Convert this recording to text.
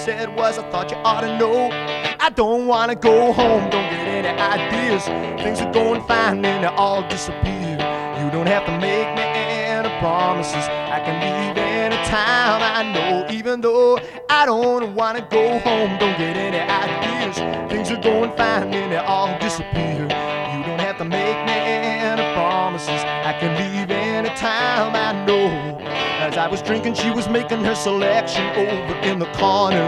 said was, I thought you ought to know. I don't wanna go home, don't get any ideas. Things are going fine and they all disappear. You don't have to make me any promises. I can leave anytime, I know. Even though I don't wanna go home, don't get any ideas. Things are going fine and they all disappear. You don't have to make me any promises. I can leave anytime, I know. As I was drinking, she was making her selection over in the corner